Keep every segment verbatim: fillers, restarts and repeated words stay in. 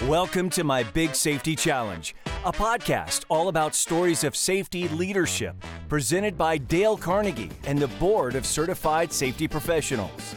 Welcome to My Big Safety Challenge, a podcast all about stories of safety leadership, presented by Dale Carnegie and the Board of Certified Safety Professionals.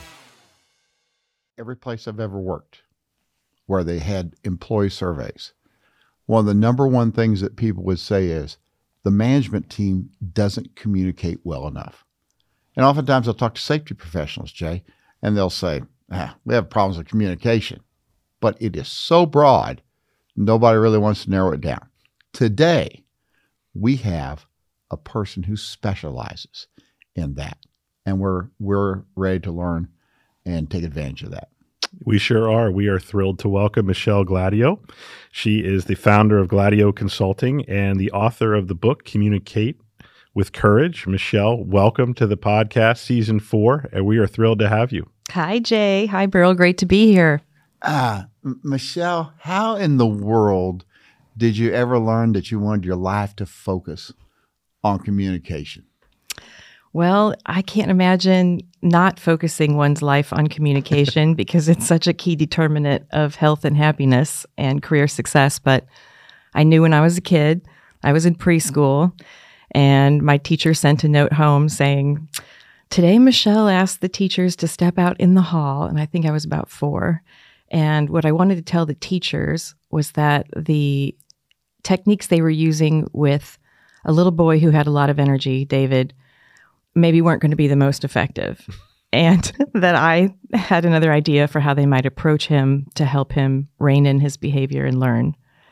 Every place I've ever worked where they had employee surveys, one of the number one things that people would say is the management team doesn't communicate well enough. And oftentimes I'll talk to safety professionals, Jay, and they'll say, ah, we have problems with communication. But it is so broad, nobody really wants to narrow it down. Today, we have a person who specializes in that, and we're we're ready to learn and take advantage of that. We sure are. We are thrilled to welcome Michelle Gladio. She is the founder of Gladio Consulting and the author of the book, Communicate with Courage. Michelle, welcome to the podcast, season four, and we are thrilled to have you. Hi, Jay. Hi, Beryl. Great to be here. Uh, M- Michelle, how in the world did you ever learn that you wanted your life to focus on communication? Well, I can't imagine not focusing one's life on communication because it's such a key determinant of health and happiness and career success. But I knew when I was a kid, I was in preschool, and my teacher sent a note home saying, "Today, Michelle asked the teachers to step out in the hall." And I think I was about four. And what I wanted to tell the teachers was that the techniques they were using with a little boy who had a lot of energy, David, maybe weren't going to be the most effective. And that I had another idea for how they might approach him to help him rein in his behavior and learn.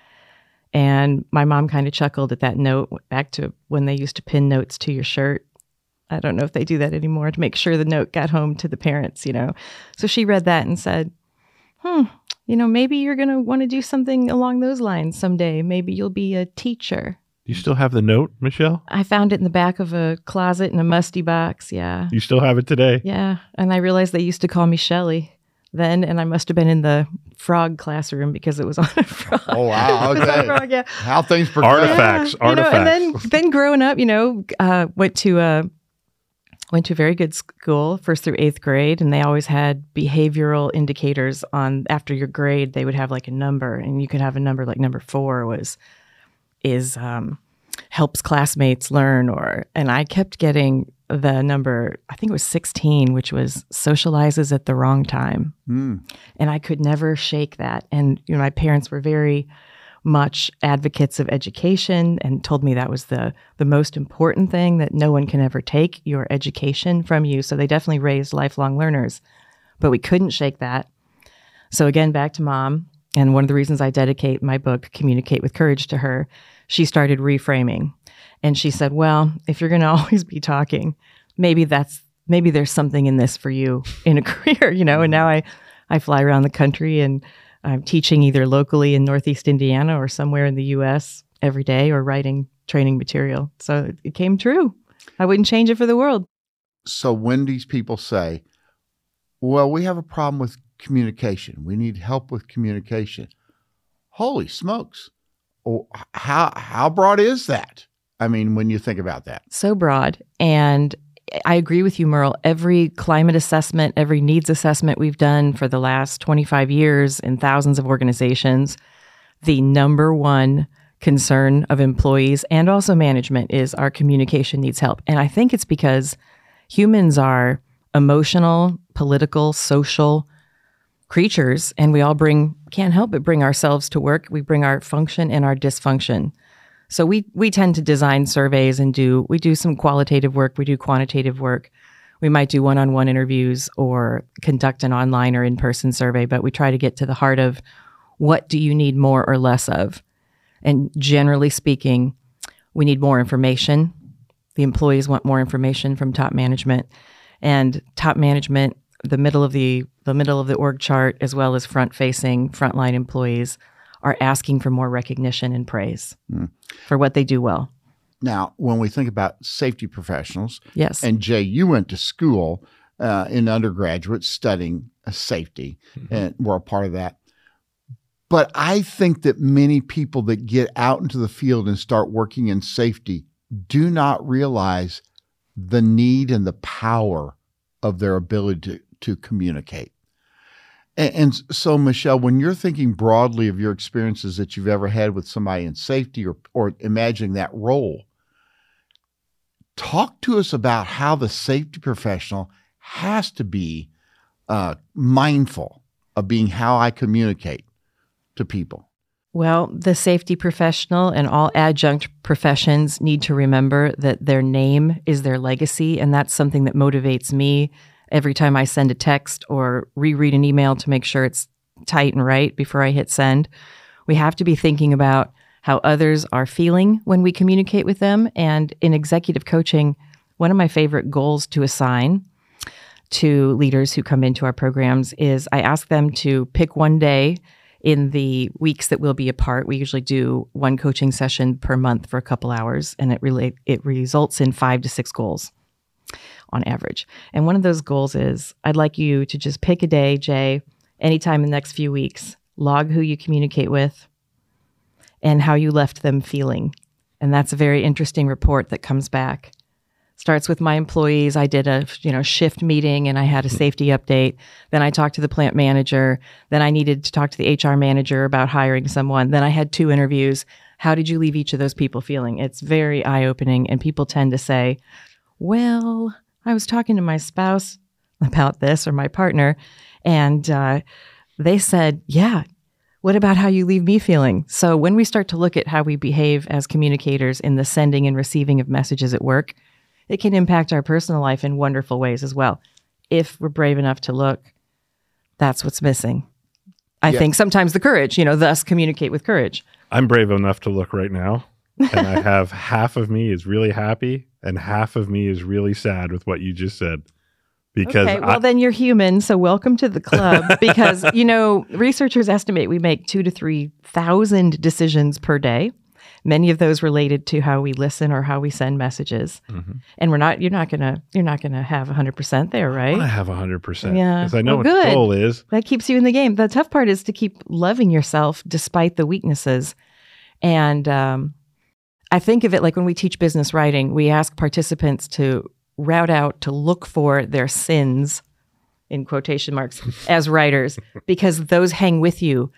And my mom kind of chuckled at that note, back to when they used to pin notes to your shirt. I don't know if they do that anymore, to make sure the note got home to the parents, you know. So she read that and said, hmm, you know, maybe you're going to want to do something along those lines someday. Maybe you'll be a teacher. You still have the note, Michelle? I found it in the back of a closet in a musty box, yeah. You still have it today? Yeah, and I realized they used to call me Shelly then, and I must have been in the frog classroom because it was on a frog. Oh, wow. Okay. frog, yeah. How things progress. Artifacts, yeah, artifacts. You know, and then, then growing up, you know, uh, went to a went to a very good school, first through eighth grade, and they always had behavioral indicators on, after your grade, they would have like a number, and you could have a number like number four was, is um, helps classmates learn, or, and I kept getting the number, I think it was sixteen, which was socializes at the wrong time. Mm. And I could never shake that. And, you know, my parents were very much advocates of education and told me that was the the most important thing, that no one can ever take your education from you. So they definitely raised lifelong learners, but we couldn't shake that. So again, back to mom. And one of the reasons I dedicate my book, Communicate with Courage, to her, she started reframing. And she said, well, if you're going to always be talking, maybe that's, maybe there's something in this for you in a career, you know? And now I, I fly around the country and I'm teaching either locally in Northeast Indiana or somewhere in the U S every day, or writing training material. So it came true. I wouldn't change it for the world. So when these people say, well, we have a problem with communication, we need help with communication, holy smokes. Oh, how how broad is that? I mean, when you think about that. So broad. And I agree with you, Merle. Every climate assessment, every needs assessment we've done for the last twenty-five years in thousands of organizations, the number one concern of employees and also management is our communication needs help. And I think it's because humans are emotional, political, social creatures, and we all bring, can't help but bring ourselves to work. We bring our function and our dysfunction. So we we tend to design surveys and do, we do some qualitative work, we do quantitative work. We might do one-on-one interviews or conduct an online or in-person survey, but we try to get to the heart of what do you need more or less of? And generally speaking, we need more information. The employees want more information from top management. And top management, the middle of the the middle of the org chart, as well as front-facing frontline employees, are asking for more recognition and praise mm. for what they do well. Now, when we think about safety professionals, yes, and Jay, you went to school uh, in undergraduate studying uh, safety, mm-hmm. and we're a part of that. But I think that many people that get out into the field and start working in safety do not realize the need and the power of their ability to, to communicate. And, and so, Michelle, when you're thinking broadly of your experiences that you've ever had with somebody in safety or, or imagining that role, talk to us about how the safety professional has to be uh, mindful of being how I communicate to people. Well, the safety professional and all adjunct professions need to remember that their name is their legacy, and that's something that motivates me every time I send a text or reread an email to make sure it's tight and right before I hit send. We have to be thinking about how others are feeling when we communicate with them. And in executive coaching, one of my favorite goals to assign to leaders who come into our programs is I ask them to pick one day in the weeks that we'll be apart. We usually do one coaching session per month for a couple hours, and it really it results in five to six goals on average. And one of those goals is I'd like you to just pick a day, Jay, anytime in the next few weeks, log who you communicate with and how you left them feeling. And that's a very interesting report that comes back. Starts with my employees. I did a you know shift meeting and I had a safety update. Then I talked to the plant manager. Then I needed to talk to the H R manager about hiring someone. Then I had two interviews. How did you leave each of those people feeling? It's very eye-opening, and people tend to say, well, I was talking to my spouse about this or my partner, and uh, they said, yeah, what about how you leave me feeling? So when we start to look at how we behave as communicators in the sending and receiving of messages at work, it can impact our personal life in wonderful ways as well. If we're brave enough to look, that's what's missing. I yeah. think sometimes the courage, you know, thus communicate with courage. I'm brave enough to look right now, and I have half of me is really happy and half of me is really sad with what you just said. Because okay, well, I, then you're human, so welcome to the club. Because, you know, researchers estimate we make two to three thousand decisions per day. Many of those related to how we listen or how we send messages. Mm-hmm. And we're not, you're not gonna, you're not gonna have a hundred percent there, right? I have a hundred percent. Yeah, because I know well, what good. the goal is. That keeps you in the game. The tough part is to keep loving yourself despite the weaknesses. And um, I think of it like when we teach business writing, we ask participants to route out to look for their sins, in quotation marks, as writers, because those hang with you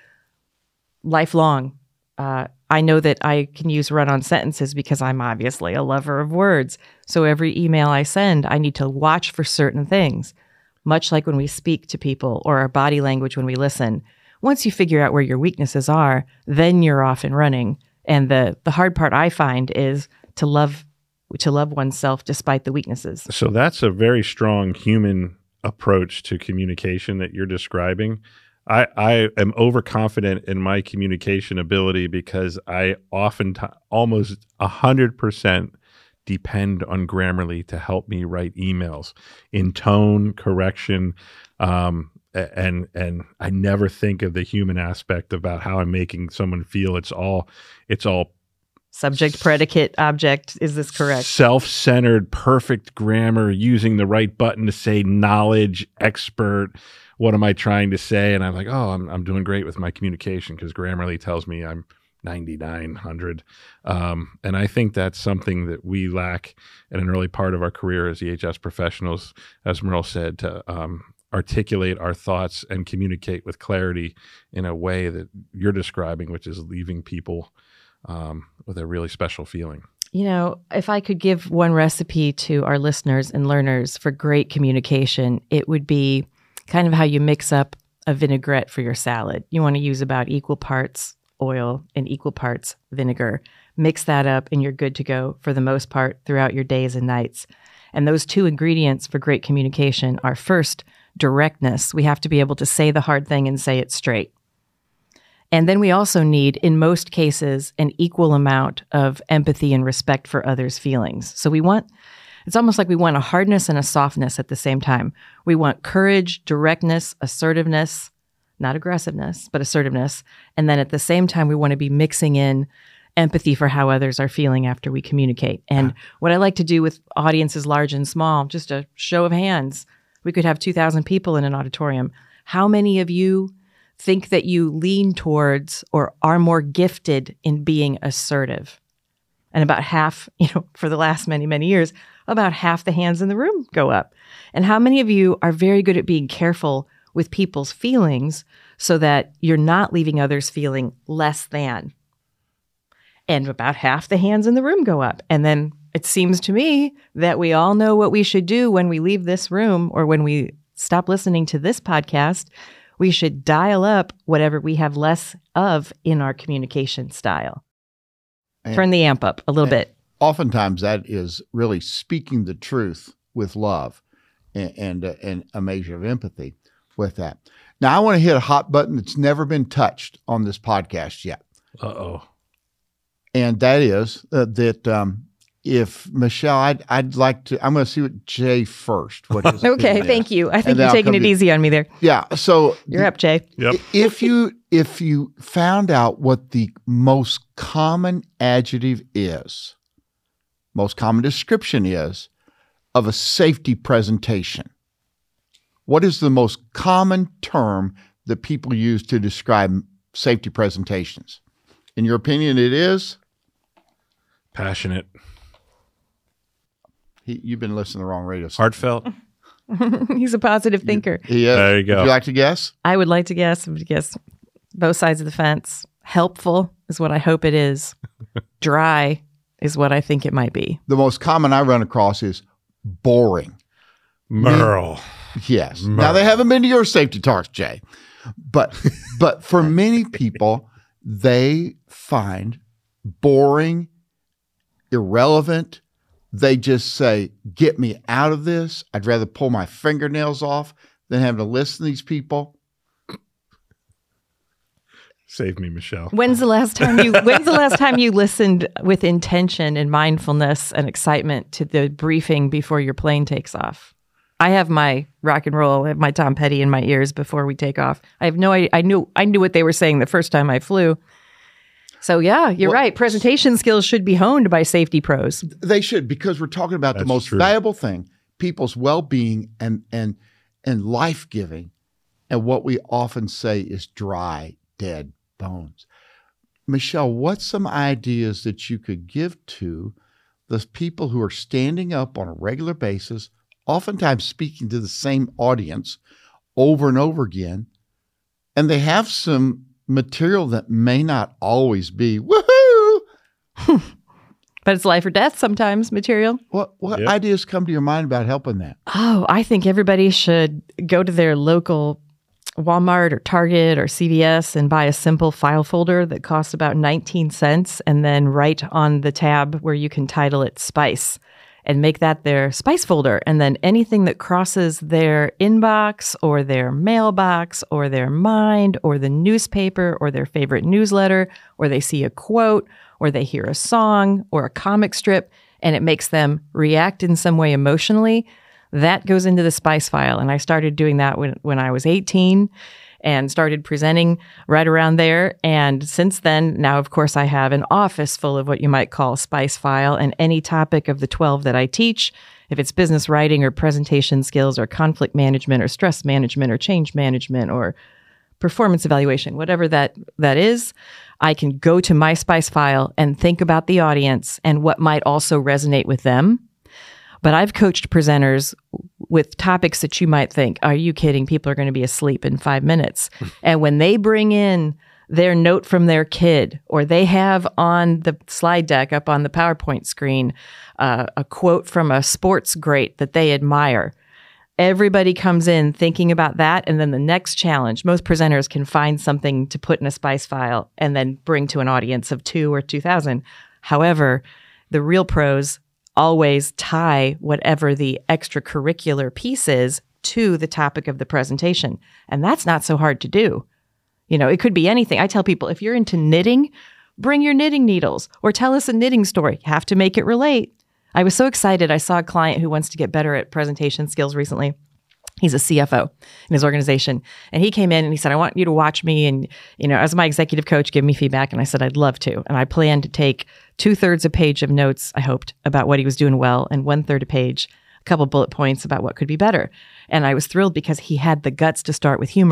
lifelong. Uh, I know that I can use run-on sentences because I'm obviously a lover of words. So every email I send, I need to watch for certain things, much like when we speak to people or our body language when we listen. Once you figure out where your weaknesses are, then you're off and running. And the the hard part I find is to love to love oneself despite the weaknesses. So that's a very strong human approach to communication that you're describing. I, I am overconfident in my communication ability because I often, t- almost one hundred percent depend on Grammarly to help me write emails in tone, correction, um, and and I never think of the human aspect about how I'm making someone feel. It's all, it's all subject, predicate, object. Is this correct? Self-centered, perfect grammar, using the right button to say knowledge, expert. What am I trying to say? And I'm like, oh, I'm I'm doing great with my communication because Grammarly tells me I'm ninety-nine hundred. Um, and I think that's something that we lack at an early part of our career as E H S professionals, as Merle said, to um, articulate our thoughts and communicate with clarity in a way that you're describing, which is leaving people um, with a really special feeling. You know, if I could give one recipe to our listeners and learners for great communication, it would be kind of how you mix up a vinaigrette for your salad. You want to use about equal parts oil and equal parts vinegar. Mix that up and you're good to go for the most part throughout your days and nights. And those two ingredients for great communication are, first, directness. We have to be able to say the hard thing and say it straight. And then we also need, in most cases, an equal amount of empathy and respect for others' feelings. So we want It's almost like we want a hardness and a softness at the same time. We want courage, directness, assertiveness, not aggressiveness, but assertiveness. And then at the same time, we want to be mixing in empathy for how others are feeling after we communicate. And what I like to do with audiences large and small, just a show of hands, we could have two thousand people in an auditorium. How many of you think that you lean towards or are more gifted in being assertive? And about half, you know, for the last many, many years, about half the hands in the room go up. And how many of you are very good at being careful with people's feelings so that you're not leaving others feeling less than. And about half the hands in the room go up. And then it seems to me that we all know what we should do when we leave this room or when we stop listening to this podcast. We should dial up whatever we have less of in our communication style. And, Turn the amp up a little bit. Oftentimes that is really speaking the truth with love and, and, uh, and a measure of empathy with that. Now, I want to hit a hot button that's never been touched on this podcast yet. Uh-oh. And that is uh, that um, if Michelle, I'd, I'd like to, I'm going to see what Jay first. What his Okay, opinion is. thank you. I think And then you're I'll taking come it to- easy on me there. Yeah. So You're up, Jay. Yep. if you if you found out what the most common adjective is, most common description is of a safety presentation, what is the most common term that people use to describe safety presentations? In your opinion, it is? Passionate. He, you've been listening to the wrong radio station. Heartfelt. He's a positive thinker. He is. There you go. Would you like to guess? I would like to guess, I would guess both sides of the fence. Helpful is what I hope it is. Dry is what I think it might be. The most common I run across is boring. Merle. Yes. Now they haven't been to your safety talks, Jay, but but for many people, they find boring, irrelevant. They just say, "Get me out of this." I'd rather pull my fingernails off than having to listen to these people. Save me, Michelle. When's the last time you when's the last time you listened with intention and mindfulness and excitement to the briefing before your plane takes off? I have my rock and roll, I have my Tom Petty in my ears before we take off. I have no idea. I knew I knew what they were saying the first time I flew. So yeah, you're Well- right. Presentation skills should be honed by safety pros. They should, because we're talking about the That's most true. valuable thing, people's well-being and and and life-giving, and what we often say is dry, dead bones. Michelle, what's some ideas that you could give to the people who are standing up on a regular basis, oftentimes speaking to the same audience over and over again, and they have some material that may not always be woohoo? But it's life or death sometimes material. What what Yep. ideas come to your mind about helping that? Oh, I think everybody should go to their local Walmart or Target or C V S and buy a simple file folder that costs about nineteen cents and then write on the tab where you can title it Spice and make that their Spice folder. And then anything that crosses their inbox or their mailbox or their mind or the newspaper or their favorite newsletter, or they see a quote or they hear a song or a comic strip and it makes them react in some way emotionally, that goes into the Spice file. And I started doing that when, when I was eighteen and started presenting right around there. And since then, now, of course, I have an office full of what you might call a Spice file, and any topic of the twelve that I teach, if it's business writing or presentation skills or conflict management or stress management or change management or performance evaluation, whatever that that is, I can go to my Spice file and think about the audience and what might also resonate with them. But I've coached presenters with topics that you might think, are you kidding? People are going to be asleep in five minutes. And when they bring in their note from their kid, or they have on the slide deck up on the PowerPoint screen uh, a quote from a sports great that they admire, everybody comes in thinking about that. And then the next challenge, most presenters can find something to put in a Spice file and then bring to an audience of two or two thousand. However, the real pros always tie whatever the extracurricular piece is to the topic of the presentation. And that's not so hard to do. You know, it could be anything. I tell people, if you're into knitting, bring your knitting needles or tell us a knitting story. You have to make it relate. I was so excited. I saw a client who wants to get better at presentation skills recently. He's a C F O in his organization. And he came in and he said, I want you to watch me and, you know, as my executive coach, give me feedback. And I said, I'd love to. And I planned to take two thirds a page of notes, I hoped, about what he was doing well, and one third a page, a couple bullet points about what could be better. And I was thrilled because he had the guts to start with humor.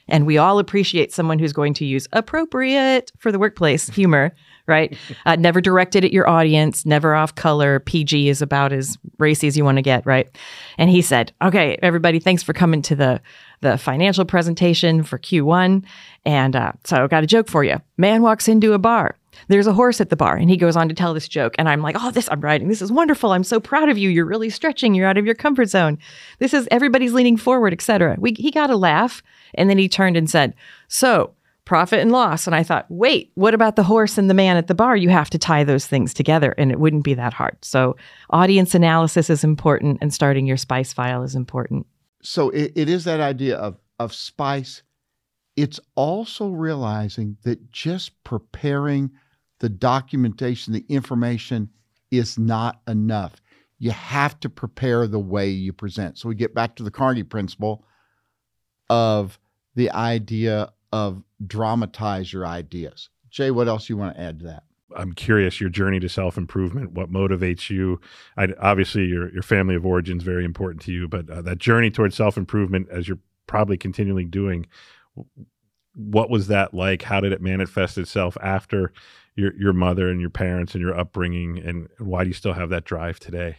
And we all appreciate someone who's going to use appropriate for the workplace humor, right? Uh, never directed at your audience, never off color. P G is about as racy as you want to get, right? And he said, okay, everybody, thanks for coming to the, the financial presentation for Q one. And uh, so I got a joke for you. Man walks into a bar. There's a horse at the bar, and he goes on to tell this joke. And I'm like, oh, this I'm writing. This is wonderful. I'm so proud of you. You're really stretching. You're out of your comfort zone. This is everybody's leaning forward, et cetera. We, he got a laugh. And then he turned and said, so profit and loss. And I thought, wait, what about the horse and the man at the bar? You have to tie those things together, and it wouldn't be that hard. So audience analysis is important, and starting your SPICE file is important. So it, it is that idea of, of SPICE. It's also realizing that just preparing the documentation, the information is not enough. You have to prepare the way you present. So we get back to the Carnegie principle of the idea of dramatize your ideas. Jay, what else you want to add to that? I'm curious, your journey to self-improvement, what motivates you? I, obviously, your your family of origin is very important to you, but uh, that journey towards self-improvement, as you're probably continually doing, what was that like? How did it manifest itself after your your mother and your parents and your upbringing, and why do you still have that drive today?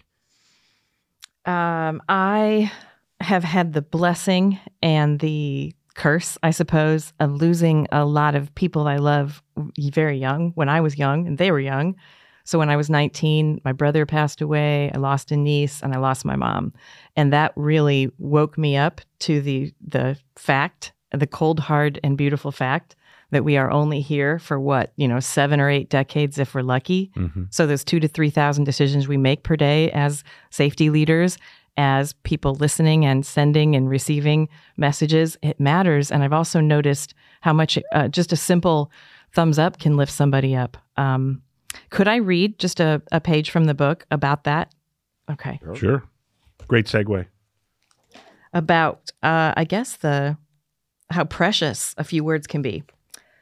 Um, I have had the blessing and the curse, I suppose, of losing a lot of people I love very young, when I was young and they were young. So when I was nineteen, my brother passed away, I lost a niece, and I lost my mom. And that really woke me up to the the fact, the cold, hard, and beautiful fact that we are only here for what, you know, seven or eight decades if we're lucky. Mm-hmm. So those two to three thousand decisions we make per day as safety leaders, as people listening and sending and receiving messages, it matters. And I've also noticed how much uh, just a simple thumbs up can lift somebody up. Um, could I read just a, a page from the book about that? Okay. Sure. Great segue. About, uh, I guess, the how precious a few words can be.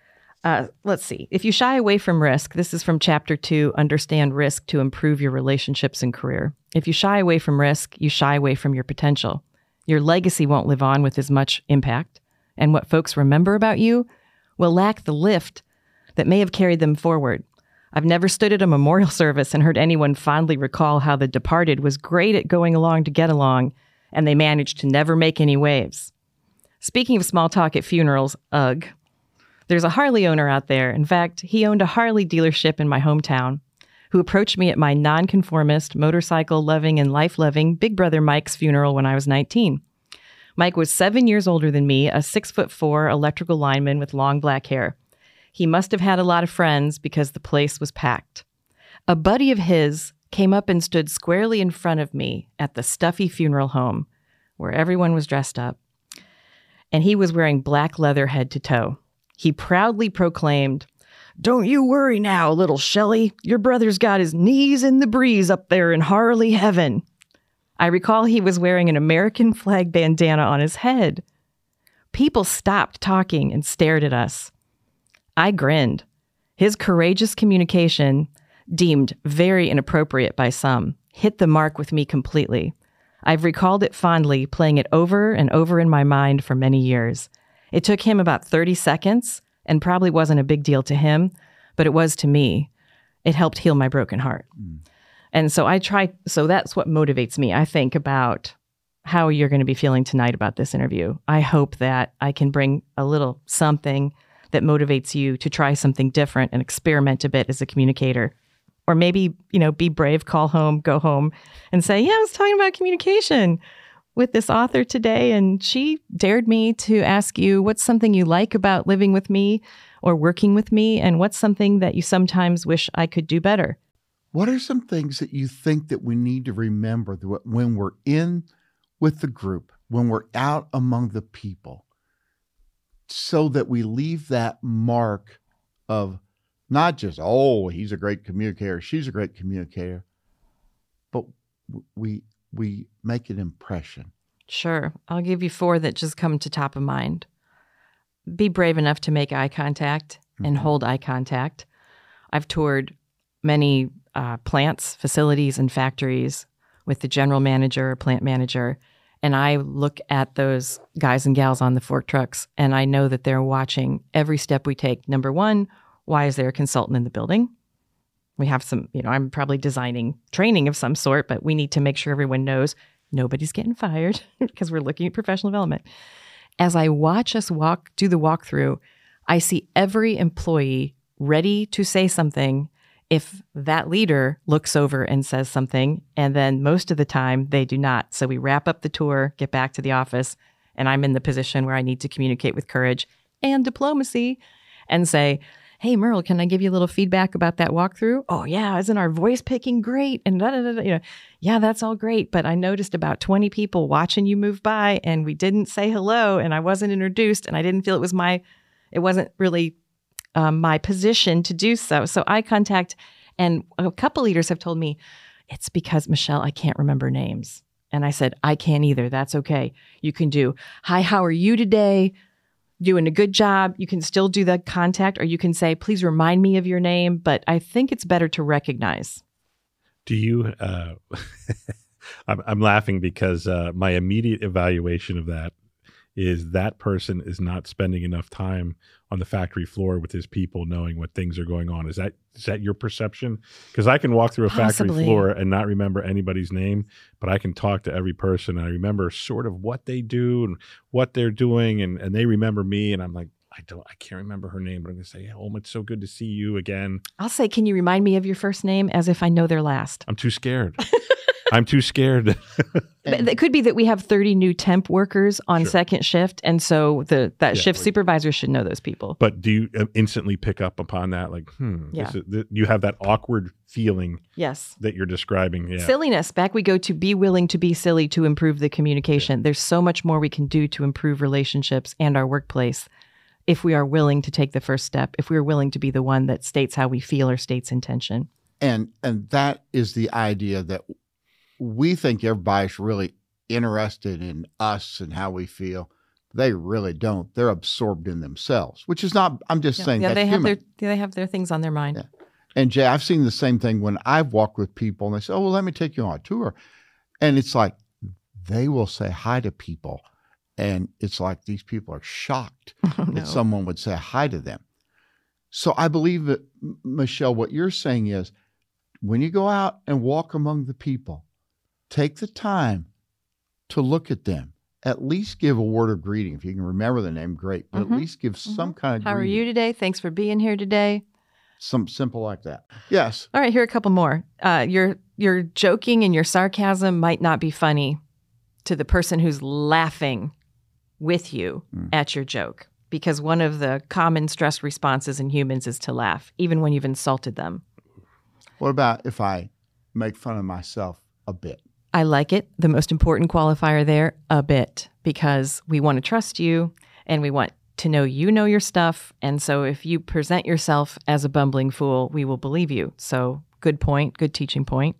Uh, let's see. If you shy away from risk, this is from chapter two, Understand Risk to Improve Your Relationships and Career. If you shy away from risk, you shy away from your potential. Your legacy won't live on with as much impact, and what folks remember about you will lack the lift that may have carried them forward. I've never stood at a memorial service and heard anyone fondly recall how the departed was great at going along to get along, and they managed to never make any waves. Speaking of small talk at funerals, ugh. There's a Harley owner out there. In fact, he owned a Harley dealership in my hometown, who approached me at my nonconformist, motorcycle-loving, and life-loving Big Brother Mike's funeral when I was nineteen. Mike was seven years older than me, a six foot four electrical lineman with long black hair. He must have had a lot of friends because the place was packed. A buddy of his came up and stood squarely in front of me at the stuffy funeral home, where everyone was dressed up, and he was wearing black leather head to toe. He proudly proclaimed, "Don't you worry now, little Shelley. Your brother's got his knees in the breeze up there in Harley heaven." I recall he was wearing an American flag bandana on his head. People stopped talking and stared at us. I grinned. His courageous communication, deemed very inappropriate by some, hit the mark with me completely. I've recalled it fondly, playing it over and over in my mind for many years. It took him about thirty seconds and probably wasn't a big deal to him, but it was to me. It helped heal my broken heart. Mm. And so I try, so that's what motivates me. I think about how you're going to be feeling tonight about this interview. I hope that I can bring a little something that motivates you to try something different and experiment a bit as a communicator. Or maybe, you know, be brave, call home, go home and say, yeah, I was talking about communication with this author today, and she dared me to ask you what's something you like about living with me or working with me, and what's something that you sometimes wish I could do better. What are some things that you think that we need to remember that when we're in with the group, when we're out among the people, so that we leave that mark of not just, oh, he's a great communicator, she's a great communicator, but we we make an impression? Sure. I'll give you four that just come to top of mind. Be brave enough to make eye contact and mm-hmm. hold eye contact. I've toured many uh, plants, facilities, and factories with the general manager or plant manager, And I look at those guys and gals on the fork trucks, and I know that they're watching every step we take. Number one, why is there a consultant in the building? We have some, you know, I'm probably designing training of some sort, but we need to make sure everyone knows nobody's getting fired because we're looking at professional development. As I watch us walk, do the walkthrough, I see every employee ready to say something if that leader looks over and says something, and then most of the time they do not. So we wrap up the tour, get back to the office, and I'm in the position where I need to communicate with courage and diplomacy and say, hey, Merle, can I give you a little feedback about that walkthrough? Oh, yeah, isn't our voice picking great? And da, da, da, da, you know, yeah, that's all great, but I noticed about twenty people watching you move by, and we didn't say hello, and I wasn't introduced, and I didn't feel it was my, it wasn't really Um, my position to do so. So eye contact, and a couple leaders have told me, it's because, Michelle, I can't remember names. And I said, I can't either. That's okay. You can do, hi, how are you today? Doing a good job. You can still do that contact, or you can say, please remind me of your name. But I think it's better to recognize. Do you, uh, I'm, I'm laughing because uh, my immediate evaluation of that is that person is not spending enough time on the factory floor with his people knowing what things are going on. Is that is that your perception? Because I can walk through a Possibly. factory floor and not remember anybody's name, but I can talk to every person and I remember sort of what they do and what they're doing, and, and they remember me, and I'm like, I don't, I can't remember her name, but I'm going to say, oh, it's so good to see you again. I'll say, can you remind me of your first name, as if I know their last? I'm too scared. I'm too scared. But it could be that we have thirty new temp workers on Sure. second shift, and so the that Yeah, shift like- supervisor should know those people. But do you uh, instantly pick up upon that? Like, hmm, Yeah. this is, th- you have that awkward feeling Yes. that you're describing. Yeah. Silliness. Back we go to be willing to be silly to improve the communication. There's so much more we can do to improve relationships and our workplace if we are willing to take the first step, if we are willing to be the one that states how we feel or states intention. And and that is the idea that we think everybody's really interested in us and how we feel. They really don't. They're absorbed in themselves, which is not, I'm just saying yeah, that's they have human. their they have their things on their mind. Yeah. And Jay, I've seen the same thing when I've walked with people and they say, oh, well, let me take you on a tour. And it's like, they will say hi to people. And it's like these people are shocked Oh, no. that someone would say hi to them. So I believe that, M- Michelle, what you're saying is when you go out and walk among the people, take the time to look at them. At least give a word of greeting. If you can remember the name, great. But Mhm. at least give some kind of How are greeting. you today? Thanks for being here today. Something simple like that. Yes. All right, here are a couple more. Uh, your your joking and your sarcasm might not be funny to the person who's laughing with you Mm. at your joke, because one of the common stress responses in humans is to laugh, even when you've insulted them. What about if I make fun of myself a bit? I like it. The most important qualifier there, a bit, because we want to trust you and we want to know you know your stuff. And so if you present yourself as a bumbling fool, we will believe you. So good point, good teaching point.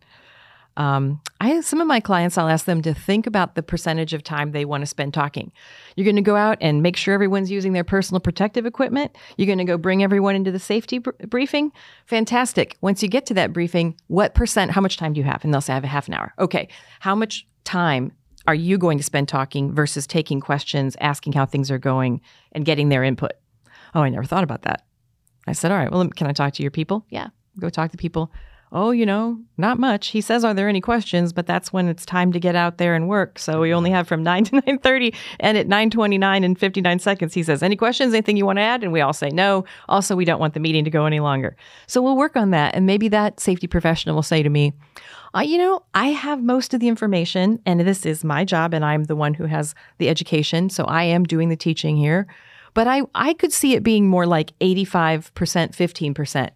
Um, I some of my clients, I'll ask them to think about the percentage of time they want to spend talking. You're going to go out and make sure everyone's using their personal protective equipment. You're going to go bring everyone into the safety br- briefing. Fantastic. Once you get to that briefing, what percent, how much time do you have? And they'll say, I have a half an hour. Okay. How much time are you going to spend talking versus taking questions, asking how things are going, and getting their input? Oh, I never thought about that. I said, all right, well, can I talk to your people? Yeah. Go talk to people. Oh, you know, not much. He says, are there any questions? But that's when it's time to get out there and work. So we only have from nine to nine thirty. And at nine twenty-nine and fifty-nine seconds, he says, any questions, anything you want to add? And we all say no. Also, we don't want the meeting to go any longer. So we'll work on that. And maybe that safety professional will say to me, uh, you know, I have most of the information and this is my job and I'm the one who has the education. So I am doing the teaching here. But I, I could see it being more like eighty-five percent, fifteen percent.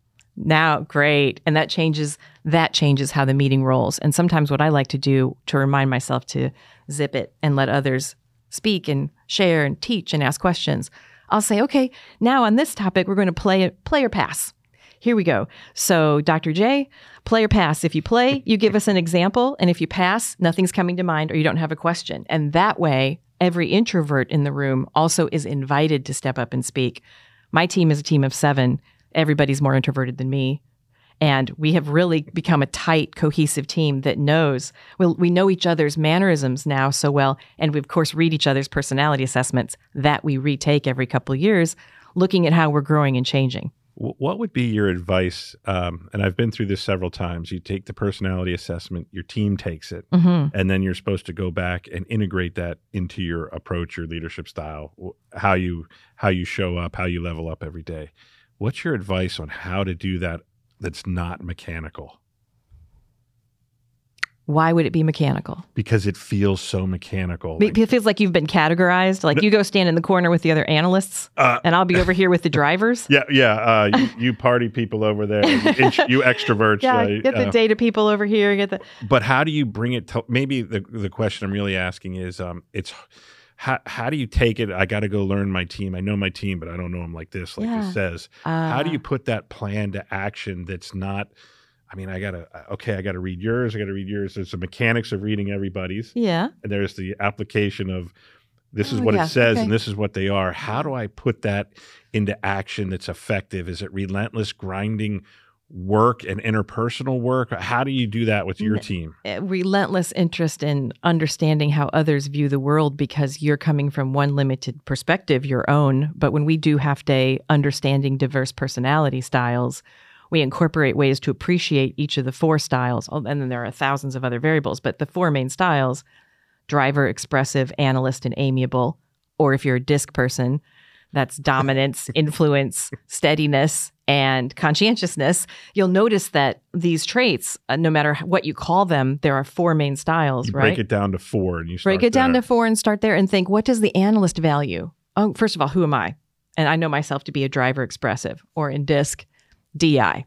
Now, great. And that changes, that changes how the meeting rolls. And sometimes what I like to do to remind myself to zip it and let others speak and share and teach and ask questions, I'll say, okay, now on this topic, we're going to play play or pass. Here we go. So Doctor J, play or pass. If you play, you give us an example. And if you pass, nothing's coming to mind or you don't have a question. And that way, every introvert in the room also is invited to step up and speak. My team is a team of seven. Everybody's more introverted than me. And we have really become a tight, cohesive team that knows, well, we know each other's mannerisms now so well. And we, of course, read each other's personality assessments that we retake every couple of years, looking at how we're growing and changing. What would be your advice? Um, and I've been through this several times. You take the personality assessment, your team takes it, Mm-hmm. and then you're supposed to go back and integrate that into your approach, your leadership style, how you how you show up, how you level up every day. What's your advice on how to do that that's not mechanical? Why would it be mechanical? Because it feels so mechanical. Be- It feels like you've been categorized. Like you go stand in the corner with the other analysts, Uh, and I'll be over here with the drivers. Yeah, yeah. Uh, you, you party people over there, you, int- you extroverts. Yeah, uh, get the uh, data people over here. Get the But how do you bring it to? Maybe the the question I'm really asking is, um, it's how how do you take it? I got to go learn my team. I know my team, but I don't know them like this, like Yeah. it says. uh, How do you put that plan to action? That's not. I mean, I gotta. Okay, I gotta read yours. I gotta read yours. There's the mechanics of reading everybody's. Yeah. And there's the application of this is Oh, what yeah, it says okay. and this is what they are. How do I put that into action that's effective? Is it relentless grinding work and interpersonal work? How do you do that with your N- team? A relentless interest in understanding how others view the world because you're coming from one limited perspective, your own. But when we do half day understanding diverse personality styles, we incorporate ways to appreciate each of the four styles. Oh, and then there are thousands of other variables, but the four main styles, driver, expressive, analyst, and amiable. Or if you're a disc person, that's dominance, influence, steadiness, and conscientiousness. You'll notice that these traits, uh, no matter what you call them, there are four main styles, You right? break it down to four and you start Break it down there. to four and start there and think, what does the analyst value? Oh, first of all, who am I? And I know myself to be a driver expressive, or in disc, D I.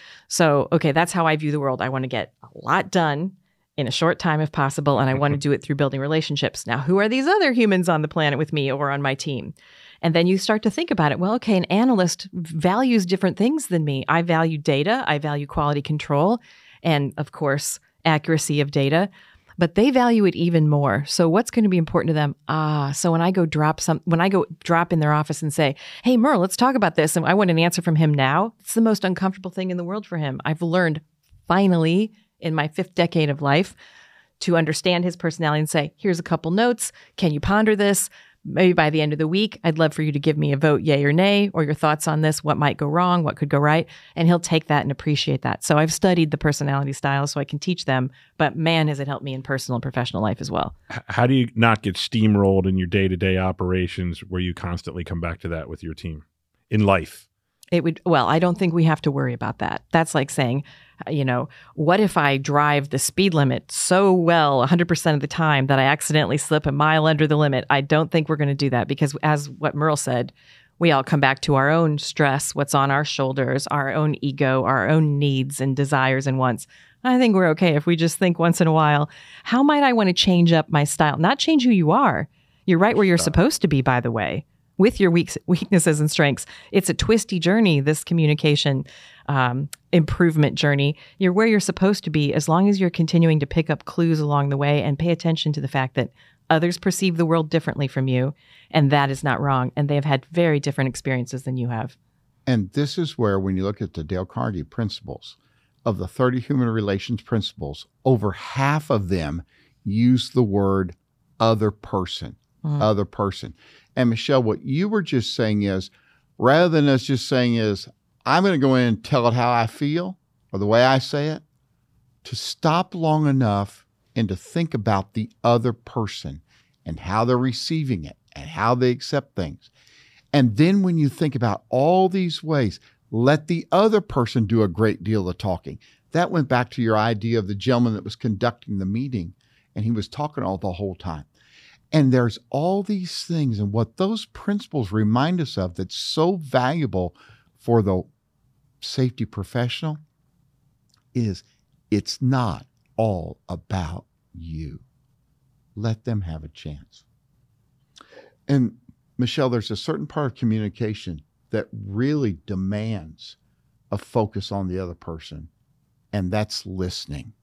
So, okay, that's how I view the world. I want to get a lot done in a short time if possible, and I want to do it through building relationships. Now, who are these other humans on the planet with me or on my team? And then you start to think about it. Well, okay, an analyst values different things than me. I value data, I value quality control, and of course, accuracy of data. But they value it even more. So what's going to be important to them? Ah, so when I go drop some, when I go drop in their office and say, "Hey, Merle, let's talk about this," and I want an answer from him now, it's the most uncomfortable thing in the world for him. I've learned finally in my fifth decade of life to understand his personality and say, "Here's a couple notes. Can you ponder this? Maybe by the end of the week, I'd love for you to give me a vote, yay or nay, or your thoughts on this, what might go wrong, what could go right." And he'll take that and appreciate that. So I've studied the personality styles so I can teach them, but man, has it helped me in personal and professional life as well. H- How do you not get steamrolled in your day-to-day operations where you constantly come back to that with your team in life? It would, well, I don't think we have to worry about that. That's like saying, you know, what if I drive the speed limit so well one hundred percent of the time that I accidentally slip a mile under the limit? I don't think we're going to do that because, as what Merle said, we all come back to our own stress, what's on our shoulders, our own ego, our own needs and desires and wants. I think we're okay if we just think once in a while, how might I want to change up my style? Not change who you are. You're right where you're supposed to be, by the way, with your weak, weaknesses and strengths. It's a twisty journey, this communication um, improvement journey. You're where you're supposed to be as long as you're continuing to pick up clues along the way and pay attention to the fact that others perceive the world differently from you, and that is not wrong. And they have had very different experiences than you have. And this is where, when you look at the Dale Carnegie principles, of the thirty human relations principles, over half of them use the word other person, Mm. other person. And Michelle, what you were just saying is, rather than us just saying is, I'm going to go in and tell it how I feel or the way I say it, to stop long enough and to think about the other person and how they're receiving it and how they accept things. And then when you think about all these ways, let the other person do a great deal of talking. That went back to your idea of the gentleman that was conducting the meeting, and he was talking all the whole time. And there's all these things, and what those principles remind us of that's so valuable for the safety professional is it's not all about you. Let them have a chance. And Michelle, there's a certain part of communication that really demands a focus on the other person, and that's listening.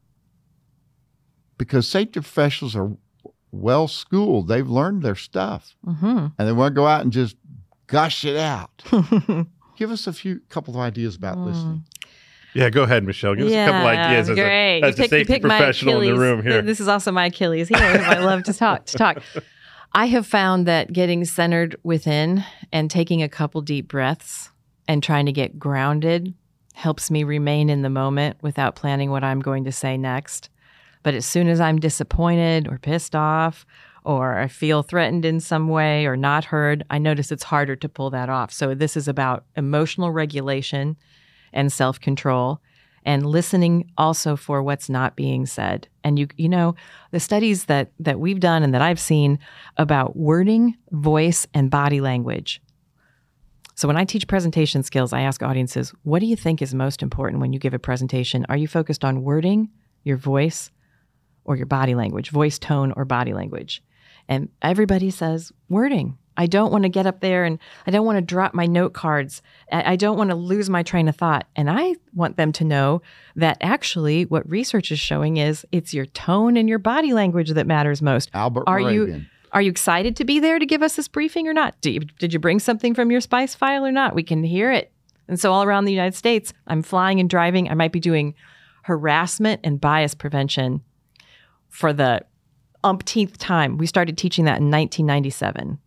Because safety professionals are well schooled. They've learned their stuff, Mm-hmm. and they want to go out and just gush it out. Give us a few couple of ideas about Mm. listening. Yeah, go ahead, Michelle. Give us a couple ideas as great. a, as you a pick, you safety pick my Achilles. professional in the room here. This is also my Achilles heel. I love to talk. To talk. I have found that getting centered within and taking a couple deep breaths and trying to get grounded helps me remain in the moment without planning what I'm going to say next. But as soon as I'm disappointed or pissed off or I feel threatened in some way or not heard, I notice it's harder to pull that off. So this is about emotional regulation and self-control and listening also for what's not being said. And you you know, the studies that that we've done and that I've seen about wording, voice, and body language. So when I teach presentation skills, I ask audiences, what do you think is most important when you give a presentation? Are you focused on wording, your voice, or your body language, voice tone or body language? And everybody says wording. I don't want to get up there and I don't want to drop my note cards. I don't want to lose my train of thought. And I want them to know that actually what research is showing is it's your tone and your body language that matters most. Albert Are Moravian. you are you excited to be there to give us this briefing or not? Do you, did you bring something from your spice file or not? We can hear it. And so all around the United States, I'm flying and driving. I might be doing harassment and bias prevention for the umpteenth time. We started teaching that in nineteen ninety-seven.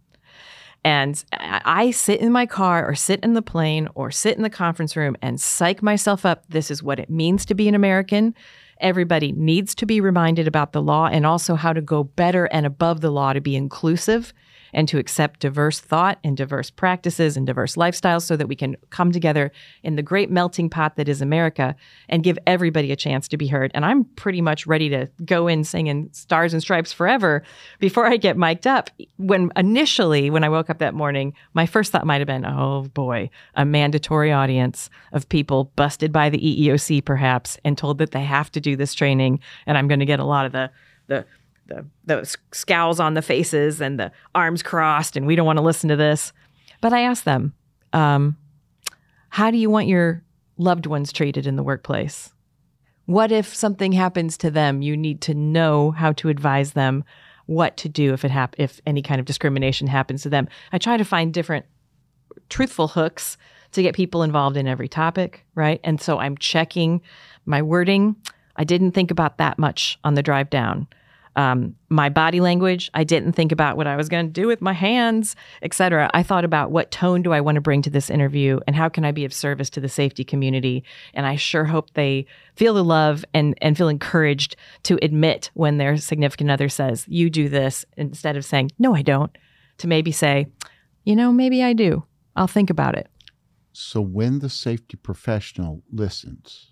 And I sit in my car or sit in the plane or sit in the conference room and psych myself up. This is what it means to be an American. Everybody needs to be reminded about the law and also how to go better and above the law to be inclusive and to accept diverse thought and diverse practices and diverse lifestyles so that we can come together in the great melting pot that is America and give everybody a chance to be heard. And I'm pretty much ready to go in singing Stars and Stripes forever before I get mic'd up. When initially, when I woke up that morning, my first thought might have been, oh boy, a mandatory audience of people busted by the E E O C perhaps and told that they have to do this training. And I'm going to get a lot of the, the, The, the scowls on the faces and the arms crossed, and we don't want to listen to this. But I asked them, um, how do you want your loved ones treated in the workplace? What if something happens to them? You need to know how to advise them what to do if it hap- if any kind of discrimination happens to them. I try to find different truthful hooks to get people involved in every topic, right? And so I'm checking my wording. I didn't think about that much on the drive down. Um, my body language, I didn't think about what I was going to do with my hands, et cetera. I thought about what tone do I want to bring to this interview and how can I be of service to the safety community? And I sure hope they feel the love and, and feel encouraged to admit when their significant other says, you do this, instead of saying, no, I don't, to maybe say, you know, maybe I do. I'll think about it. So when the safety professional listens,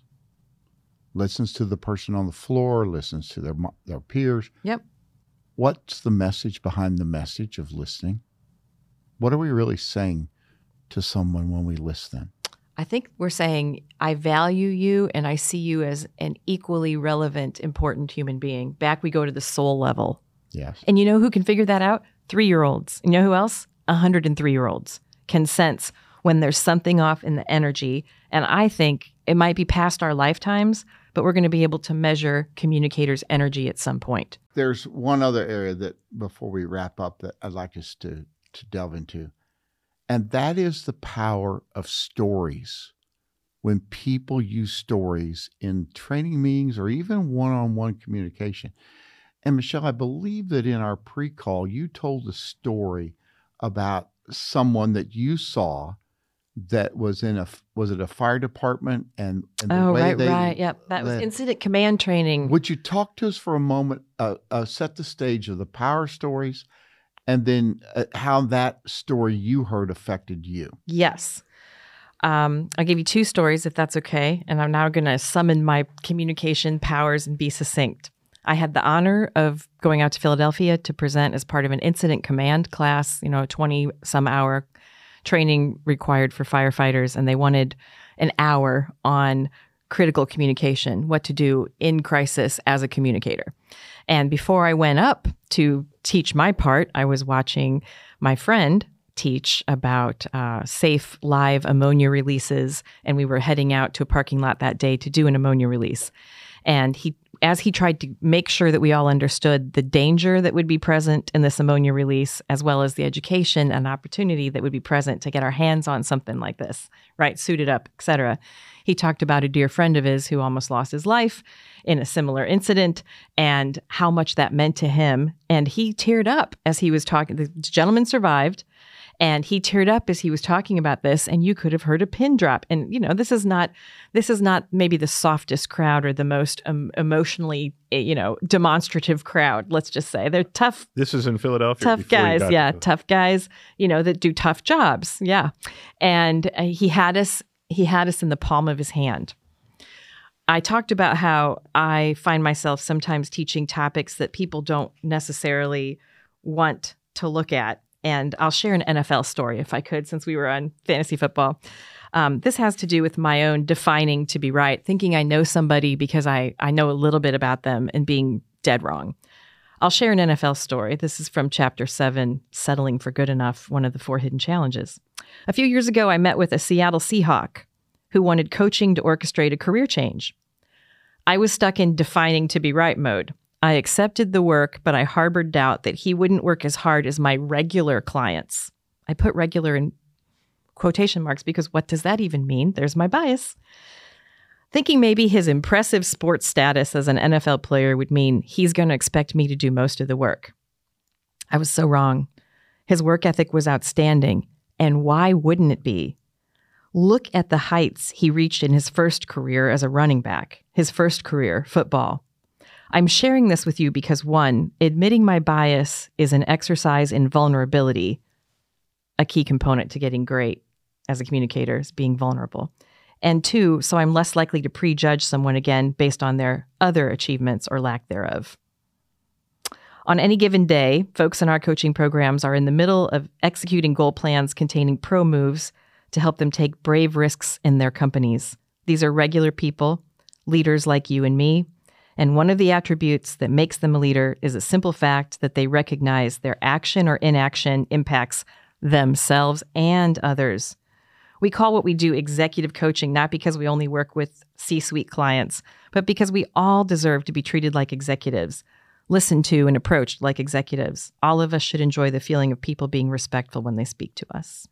listens to the person on the floor, listens to their their peers. Yep. What's the message behind the message of listening? What are we really saying to someone when we listen? I think we're saying, I value you and I see you as an equally relevant, important human being. Back we go to the soul level. Yes. And you know who can figure that out? Three-year-olds. You know who else? one hundred three-year-olds can sense when there's something off in the energy. And I think it might be past our lifetimes, but we're going to be able to measure communicators' energy at some point. There's one other area that, before we wrap up, that I'd like us to, to delve into, and that is the power of stories. When people use stories in training meetings or even one-on-one communication. And Michelle, I believe that in our pre-call, you told a story about someone that you saw that was in a, was it a fire department? And, and the oh, way right, they, right. Yep. That was they, incident command training. Would you talk to us for a moment, uh, uh, set the stage of the power stories, and then uh, how that story you heard affected you? Yes. Um, I'll give you two stories if that's okay. And I'm now going to summon my communication powers and be succinct. I had the honor of going out to Philadelphia to present as part of an incident command class, you know, twenty some hour training required for firefighters. And they wanted an hour on critical communication, what to do in crisis as a communicator. And before I went up to teach my part, I was watching my friend teach about uh, safe live ammonia releases. And we were heading out to a parking lot that day to do an ammonia release. And he as he tried to make sure that we all understood the danger that would be present in this ammonia release, as well as the education and opportunity that would be present to get our hands on something like this, right? Suited up, et cetera. He talked about a dear friend of his who almost lost his life in a similar incident and how much that meant to him. And he teared up as he was talking. The gentleman survived. And he teared up as he was talking about this, and you could have heard a pin drop. And, you know, this is not this is not maybe the softest crowd or the most um, emotionally, you know, demonstrative crowd, let's just say. They're tough. This is in Philadelphia. Tough guys, yeah, tough guys, you know, that do tough jobs, yeah. And uh, he had us, he had us in the palm of his hand. I talked about how I find myself sometimes teaching topics that people don't necessarily want to look at. And I'll share an N F L story if I could, since we were on fantasy football. Um, this has to do with my own defining to be right, thinking I know somebody because I, I know a little bit about them and being dead wrong. I'll share an N F L story. This is from Chapter seven, Settling for Good Enough, one of the four hidden challenges. A few years ago, I met with a Seattle Seahawk who wanted coaching to orchestrate a career change. I was stuck in defining to be right mode. I accepted the work, but I harbored doubt that he wouldn't work as hard as my regular clients. I put regular in quotation marks because what does that even mean? There's my bias. Thinking maybe his impressive sports status as an N F L player would mean he's going to expect me to do most of the work. I was so wrong. His work ethic was outstanding. And why wouldn't it be? Look at the heights he reached in his first career as a running back, his first career, football. I'm sharing this with you because, one, admitting my bias is an exercise in vulnerability, a key component to getting great as a communicator is being vulnerable. And two, so I'm less likely to prejudge someone again based on their other achievements or lack thereof. On any given day, folks in our coaching programs are in the middle of executing goal plans containing pro moves to help them take brave risks in their companies. These are regular people, leaders like you and me. And one of the attributes that makes them a leader is a simple fact that they recognize their action or inaction impacts themselves and others. We call what we do executive coaching, not because we only work with C-suite clients, but because we all deserve to be treated like executives, listened to and approached like executives. All of us should enjoy the feeling of people being respectful when they speak to us.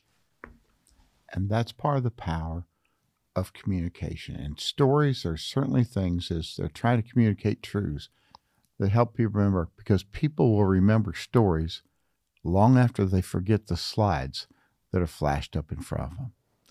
And that's part of the power of communication. And stories are certainly things as they're trying to communicate truths that help people remember, because people will remember stories long after they forget the slides that are flashed up in front of them.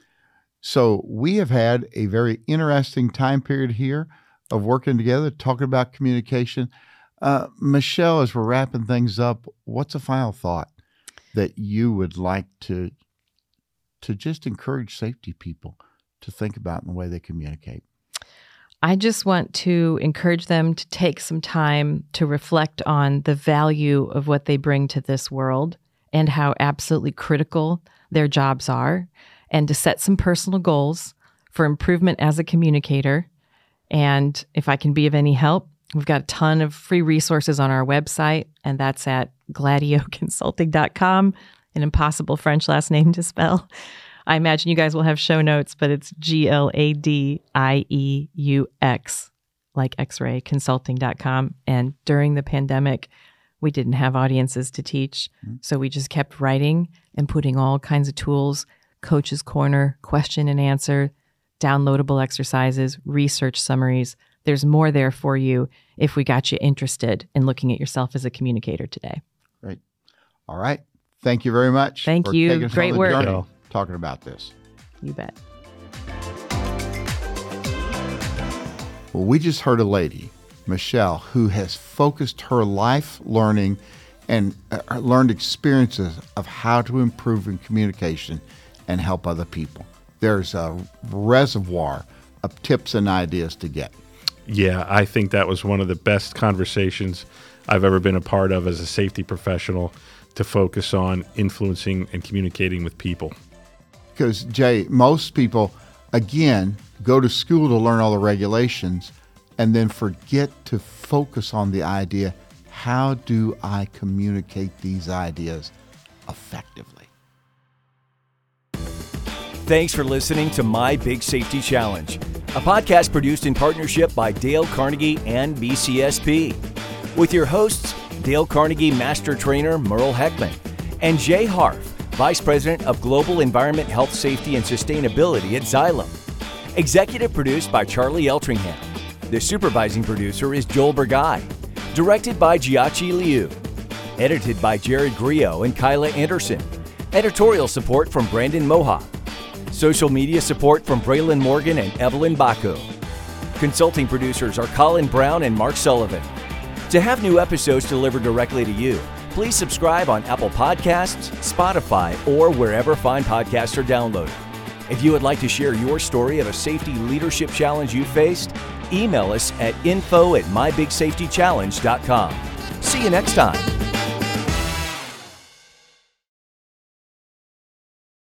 So we have had a very interesting time period here of working together, talking about communication. Uh, Michelle, as we're wrapping things up, what's a final thought that you would like to, to just encourage safety people to think about in the way they communicate? I just want to encourage them to take some time to reflect on the value of what they bring to this world and how absolutely critical their jobs are, and to set some personal goals for improvement as a communicator. And if I can be of any help, we've got a ton of free resources on our website, and that's at gladio consulting dot com, an impossible French last name to spell. I imagine you guys will have show notes, but it's G L A D I E U X, like X-ray, consulting dot com. And during the pandemic, we didn't have audiences to teach. Mm-hmm. So we just kept writing and putting all kinds of tools, Coach's Corner, question and answer, downloadable exercises, research summaries. There's more there for you if we got you interested in looking at yourself as a communicator today. Great. All right. Thank you very much. Thank for you. taking us Great on the work. journey talking about this. You bet. Well, we just heard a lady, Michelle, who has focused her life learning and uh, learned experiences of how to improve in communication and help other people. There's a reservoir of tips and ideas to get. Yeah, I think that was one of the best conversations I've ever been a part of as a safety professional, to focus on influencing and communicating with people. Because, Jay, most people, again, go to school to learn all the regulations and then forget to focus on the idea, how do I communicate these ideas effectively? Thanks for listening to My Big Safety Challenge. a podcast produced in partnership by Dale Carnegie and B C S P, with your hosts, Dale Carnegie Master Trainer Merle Heckman and Jay Harf, Vice President of Global Environment, Health, Safety, and Sustainability at Xylem. Executive produced by Charlie Eltringham. The supervising producer is Joel Burgai. Directed by Jiachi Liu. Edited by Jared Griot and Kyla Anderson. Editorial support from Brandon Mohawk. Social media support from Braylon Morgan and Evelyn Baku. Consulting producers are Colin Brown and Mark Sullivan. To have new episodes delivered directly to you, please subscribe on Apple Podcasts, Spotify, or wherever fine podcasts are downloaded. If you would like to share your story of a safety leadership challenge you faced, email us at info at my big safety challenge dot com. See you next time.